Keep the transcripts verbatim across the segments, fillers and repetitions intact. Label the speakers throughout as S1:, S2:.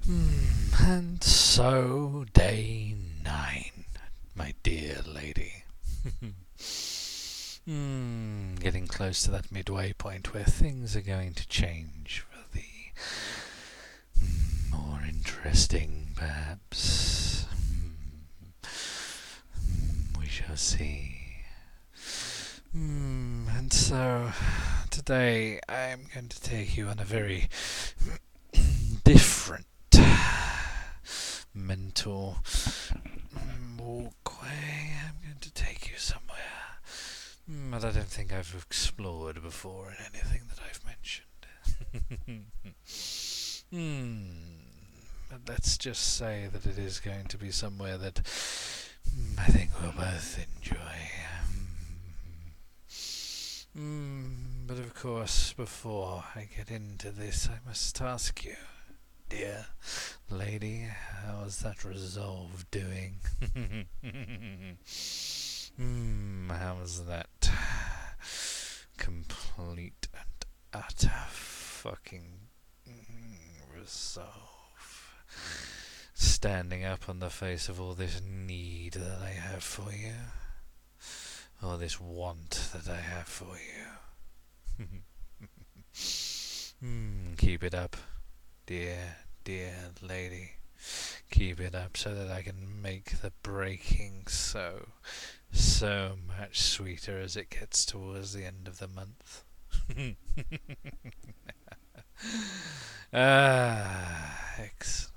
S1: Hmm, and so, day nine, my dear lady. Hmm, getting close to that midway point where things are going to change for the hmm, more interesting, perhaps. Hmm, hmm, we shall see. Hmm, and so, today I am going to take you on a very different mental walkway. I'm going to take you somewhere mm, that I don't think I've explored before in anything that I've mentioned. Hmm. But let's just say that it is going to be somewhere that mm, I think we'll both enjoy. Mm, but of course, before I get into this, I must ask you, dear lady, how's that resolve doing? Hmm, how's that complete and utter fucking mm, resolve standing up on the face of all this need that I have for you? All this want that I have for you? Hmm, keep it up, dear, dear lady. Keep it up so that I can make the breaking so, so much sweeter as it gets towards the end of the month. Ah, excellent.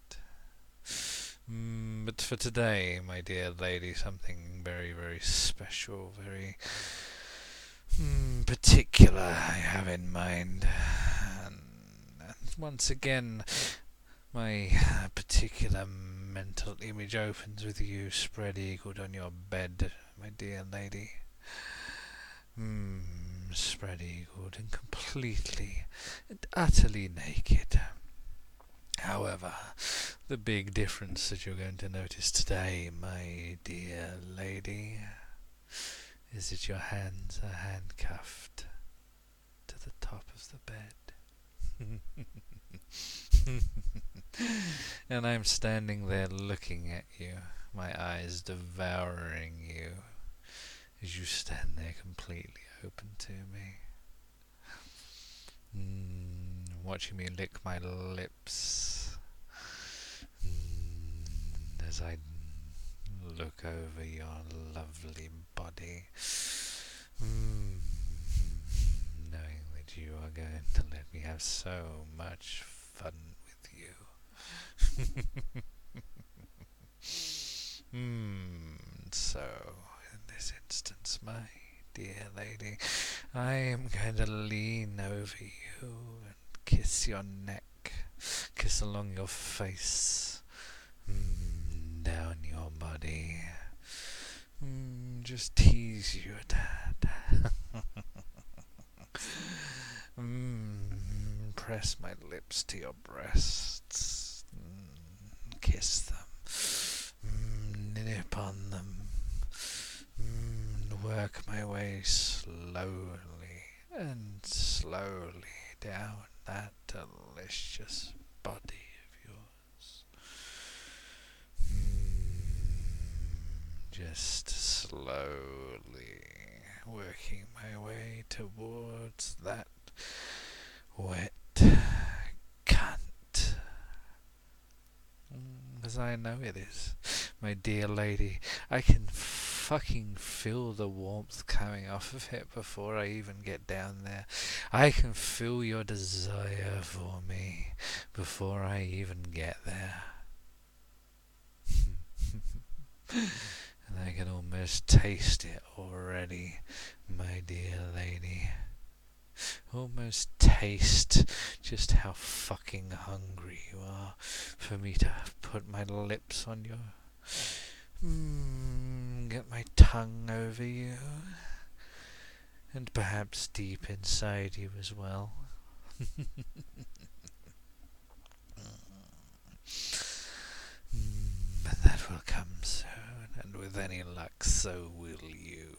S1: Mm, but for today, my dear lady, something very, very special, very mm, particular I have in mind. And, and once again, my uh, particular mental image opens with you spread eagled on your bed, my dear lady. Hmm, spread eagled and completely and utterly naked. However, the big difference that you're going to notice today, my dear lady, is that your hands are handcuffed to the top of the bed. And I'm standing there looking at you, my eyes devouring you, as you stand there completely open to me. Mm, watching me lick my lips mm, as I look over your lovely body, mm, knowing that you are going to let me have so much fun with you. Hmm. So, in this instance, my dear lady, I am going to lean over you and kiss your neck, kiss along your face, mm, down your body, mm, just tease you a tad. mm, press my lips to your breasts, mm, kiss them. Mm, nip on them, mm, work my way slowly and slowly down that delicious body of yours. Mm, just slowly working my way towards that wet cunt. As I know it is, my dear lady. I can fucking feel the warmth coming off of it before I even get down there. I can feel your desire for me before I even get there. And I can almost taste it already, my dear lady. Almost taste just how fucking hungry you are for me to put my lips on your... Mm, get my tongue over you. And perhaps deep inside you as well. Mm, but that will come soon, and with any luck, so will you.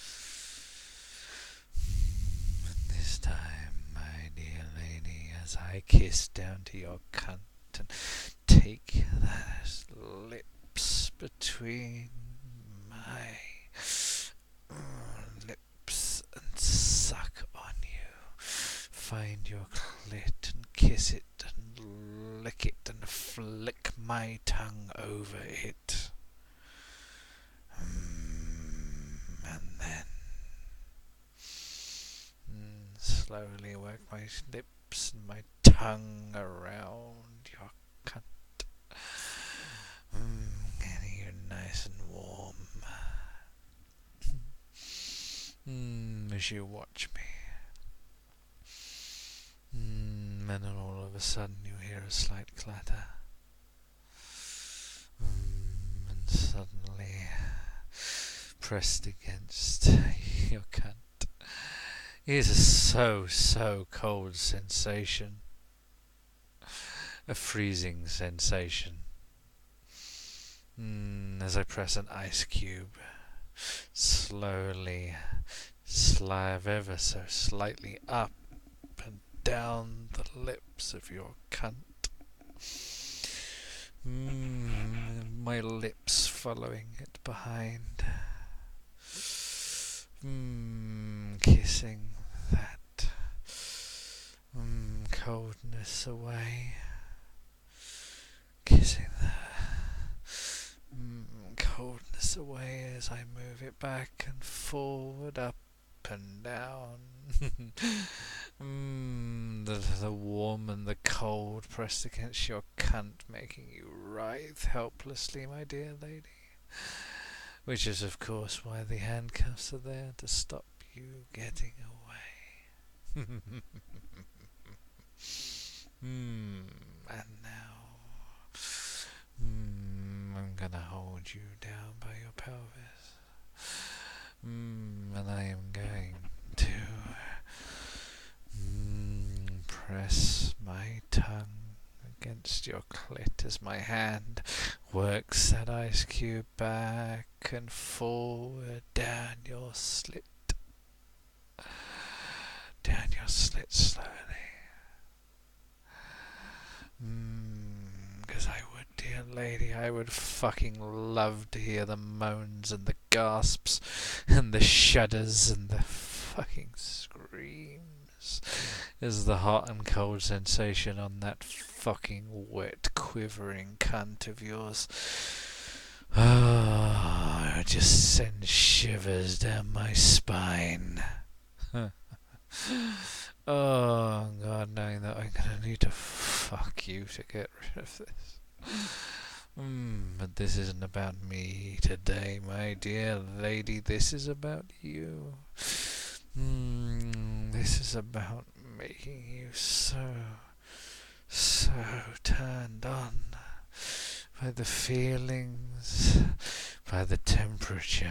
S1: Mm, and this time, my dear lady, as I my kiss down to your cunt and take those lips between my mm, lips and suck on you. Find your clit and kiss it and lick it and flick my tongue over it. Mm, and then mm, slowly work my lips and my tongue around your cunt. Mm, getting you nice and warm. Mm, as you watch me. Mm, and then all of a sudden you hear a slight clatter. Mm, and suddenly, pressed against your cunt, is a so, so cold sensation. A freezing sensation. Mm, as I press an ice cube, slowly slide ever so slightly up and down the lips of your cunt. Mm, my lips following it behind. Mm, kissing that mm, coldness away. Kissing the mm, coldness away as I move it back and forward, up and down. mm, the, the warm and the cold pressed against your cunt, making you writhe helplessly, my dear lady. Which is, of course, why the handcuffs are there, to stop you getting away. mm, and now, mm, I'm gonna hold you down by your pelvis. Mm, and I am going to mm, press my tongue against your clit as my hand works that ice cube back and forward down your slit. Down your slit slowly. Because mm, I would, dear lady, I would fucking love to hear the moans and the gasps and the shudders and the fucking screams as the hot and cold sensation on that fucking wet, quivering cunt of yours oh, it just sends shivers down my spine. Oh God, knowing that I'm gonna need to fuck you to get rid of this. Mm, but this isn't about me today, my dear lady. This is about you. Mm, this is about making you so, so turned on by the feelings, by the temperature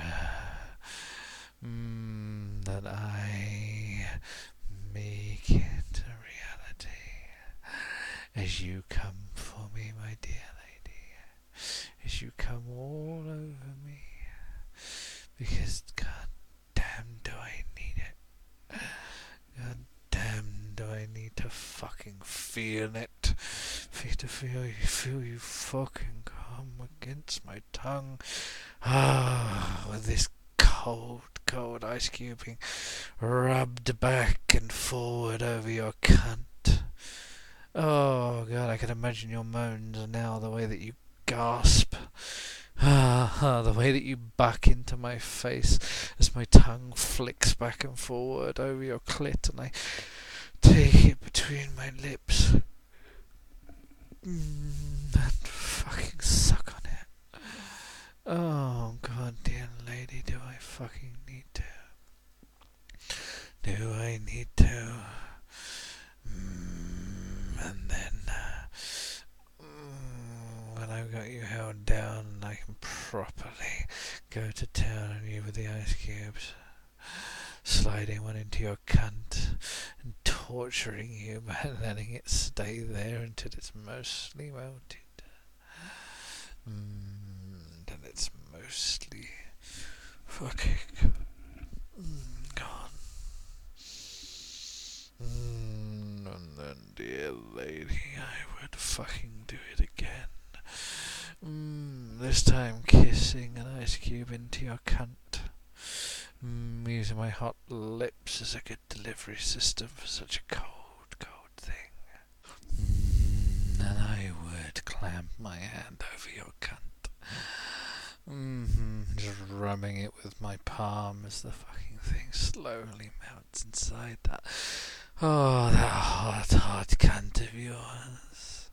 S1: mm, that I make it a reality as you come for me, my dear lady, as you come all over me, because god damn do I need it. God damn do I need to fucking feel it. Feel to feel you, feel you fucking come against my tongue. Ah, with this cold, cold ice cube being rubbed back and forward over your cunt. Oh God, I can imagine your moans now, the way that you gasp. Ah, the way that you buck into my face as my tongue flicks back and forward over your clit and I take it between my lips mm, and fucking suck on it. Oh God, dear lady, do I fucking need to? Do I need to? Mm, and then uh, mm, when I've got you held down, I can properly go to town on you with the ice cubes, sliding one into your cunt and torturing you by letting it stay there until it's mostly melted. Mm, and it's mostly fucking mm, gone. Mm, And then, dear lady, I would fucking do it again. Mm, this time kissing an ice cube into your cunt. Mm, using my hot lips as a good delivery system for such a cold, cold thing. Mm, and I would clamp my hand over your cunt. Mm-hmm, just rubbing it with my palm as the fucking thing slowly melts inside that. Oh, that hot, hot cunt of yours.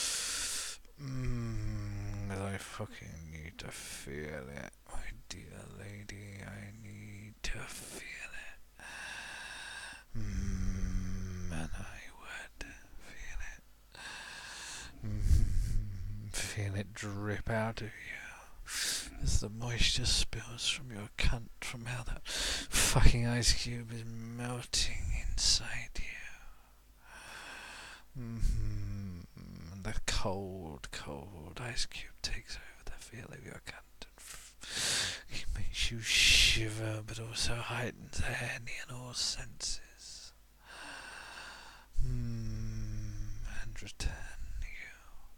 S1: Mmm, I fucking need to feel it, my dear lady. I need to feel it. Mmm, and I would feel it. Mmm, feel it drip out of you as the moisture spills from your cunt from how that fucking ice cube is melting inside you. Mm-hmm. And the cold, cold ice cube takes over the feel of your cunt and f- it makes you shiver, but also heightens any and all senses. Mm, and return you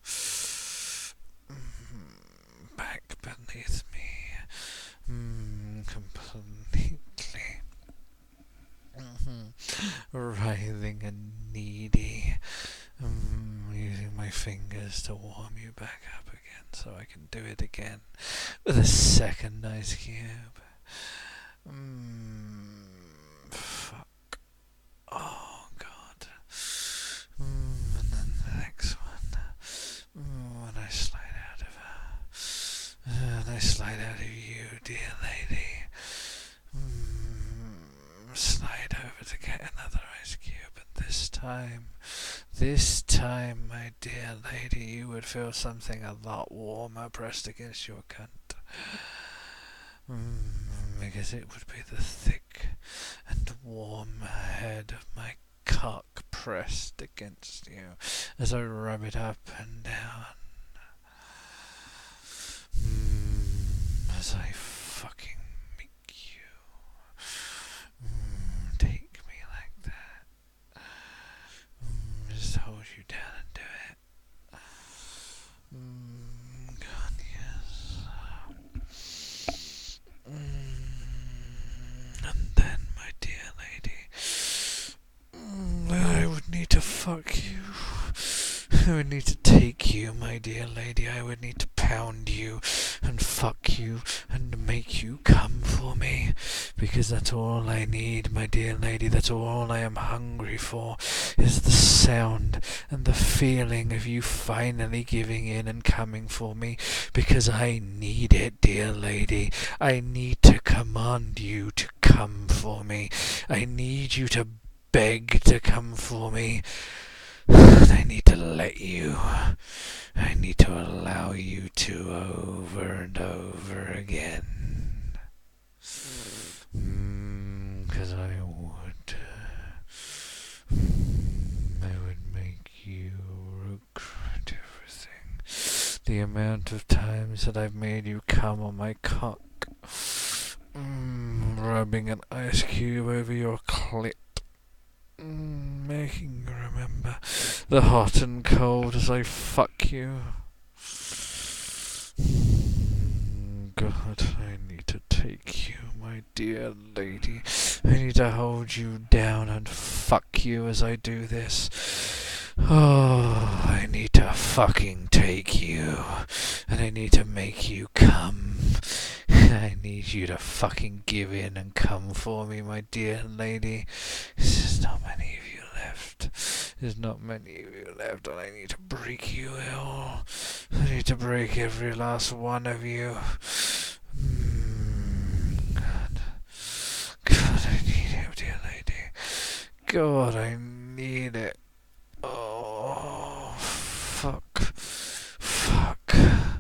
S1: mm, back beneath me, mm, completely. Mm-hmm. Writhing and needy, um, using my fingers to warm you back up again so I can do it again with a second ice cube. Mm, fuck. Oh god. Mm, and then the next one. Mm, when I slide out of her. Uh, and I slide out of you, dear lady. Mm, slide over to get another ice cube, and this time, this time, my dear lady, you would feel something a lot warmer pressed against your cunt. Mm, because it would be the thick and warm head of my cock pressed against you as I rub it up and down. Mm, as I fucking Mm, take me like that. Mm, just hold you down and do it. Mm, God, yes. Mm, and then, my dear lady, mm, I would need to fuck you. I would need to take you, my dear lady. I would need to pound you and fuck you and make you come for me, because that's all I need, my dear lady. That's all I am hungry for, is the sound and the feeling of you finally giving in and coming for me, because I need it, dear lady. I need to command you to come for me. I need you to beg to come for me. I need to let you. I need to allow you to over and over again. Mm, 'cause I would. Mm, I would make you regret everything. The amount of times that I've made you come on my cock. Mm, rubbing an ice cube over your clit. Mm, making you remember the hot and cold as I fuck you. Mm, God, I need to take you, my dear lady. I need to hold you down and fuck you as I do this. Oh, I need to fucking take you, and I need to make you come. I need you to fucking give in and come for me, my dear lady. There's not many of you left. There's not many of you left, and I need to break you all. I need to break every last one of you. Mm, God. God, I need it, dear lady. God, I need it. Oh, fuck. Fuck.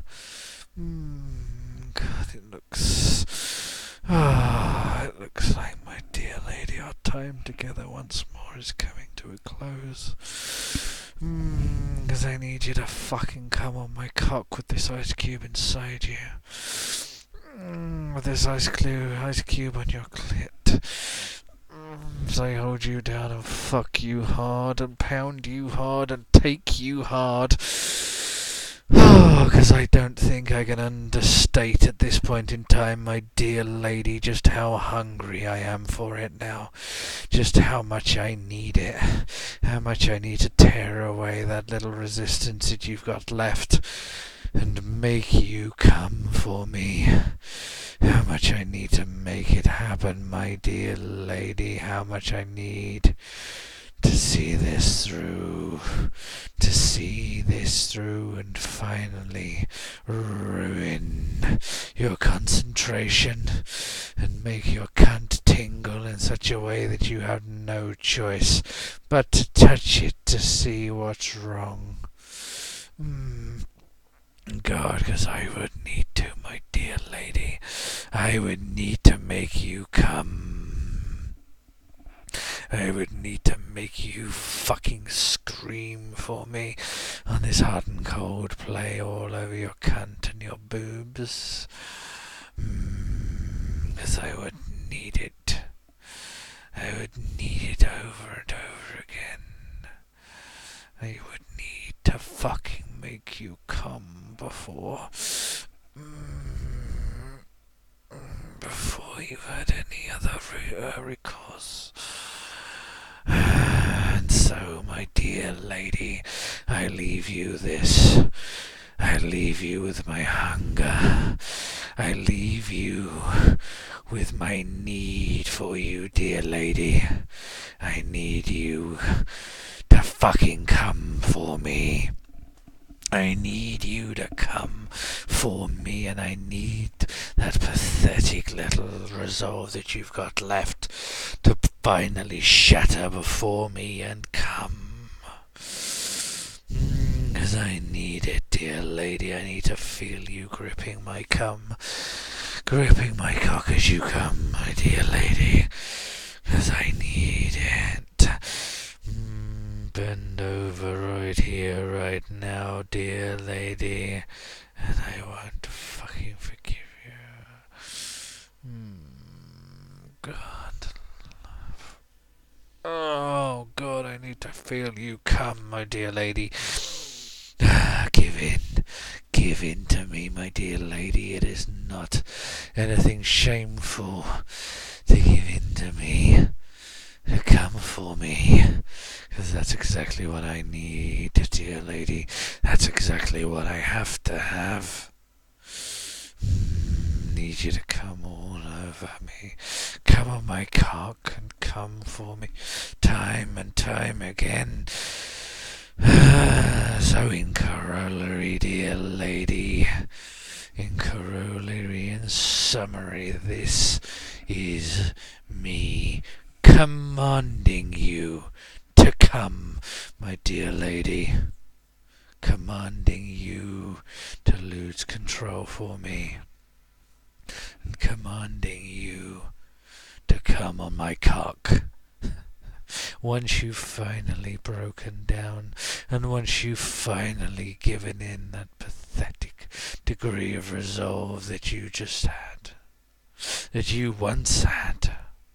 S1: Mm, God, it looks... Ah, it looks like, my dear lady, our time together once more is coming to a close. Mm, 'cause I need you to fucking come on my cock with this ice cube inside you. Mm, with this ice cube, ice cube on your clit. Mm. as I hold you down and fuck you hard and pound you hard and take you hard. Oh, because I don't think I can understate at this point in time, my dear lady, just how hungry I am for it now. Just how much I need it. How much I need to tear away that little resistance that you've got left and make you come for me. How much I need to make it happen, my dear lady. How much I need to see this through, to see this through and finally ruin your concentration and make your cunt tingle in such a way that you have no choice but to touch it to see what's wrong. Mm. God, because I would need to, my dear lady. I would need to make you come. I would need to make you fucking scream for me on this hot and cold play all over your cunt and your boobs. Because mm, I would need it. I would need it over and over again. I would need to fucking make you come before... Mm, before you've had any other re- uh, recourse. And so, my dear lady, I leave you this. I leave you with my hunger. I leave you with my need for you, dear lady. I need you to fucking come for me. I need you to come for me, and I need that pathetic little resolve that you've got left to finally shatter before me and come. Because mm, I need it, dear lady. I need to feel you gripping my cum, gripping my cock as you come, my dear lady. Because I need it. Mm, bend over right here, right now, dear lady. And I want to fucking forgive you. Mm, God. Oh, God, I need to feel you come, my dear lady. Give in. Give in to me, my dear lady. It is not anything shameful to give in to me. To come for me. Because that's exactly what I need, dear lady. That's exactly what I have to have. Need you to come all over me. Come on my cock and come for me time and time again. So in corollary, dear lady, in corollary, in summary, this is me commanding you to come, my dear lady. Commanding you to lose control for me. And commanding you to come on my cock. Once you've finally broken down, and once you've finally given in that pathetic degree of resolve that you just had, that you once had,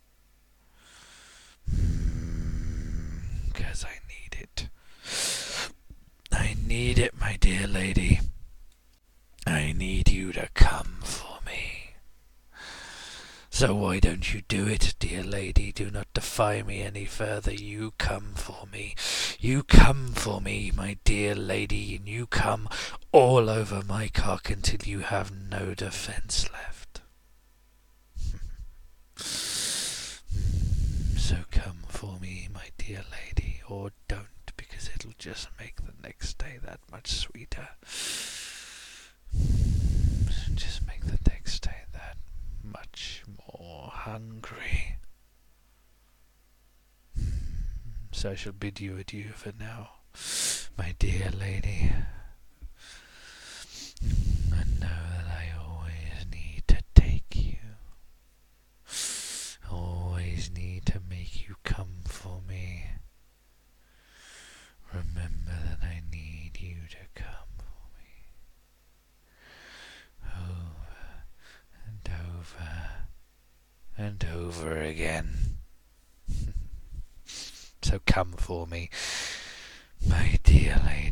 S1: because I need it. I need it, my dear lady. I need you to come for me. So why don't you do it, dear lady? Do not defy me any further. You come for me. You come for me, my dear lady, and you come all over my cock until you have no defence left. So come for me, my dear lady, or don't, because it'll just make the next day that much sweeter. Just make the next day that much more hungry. So I shall bid you adieu for now, my dear lady. And know that I always need to take you. Always need to make you come for me. Remember that I need you to come for me. Over and over and over again. So come for me, my dear lady.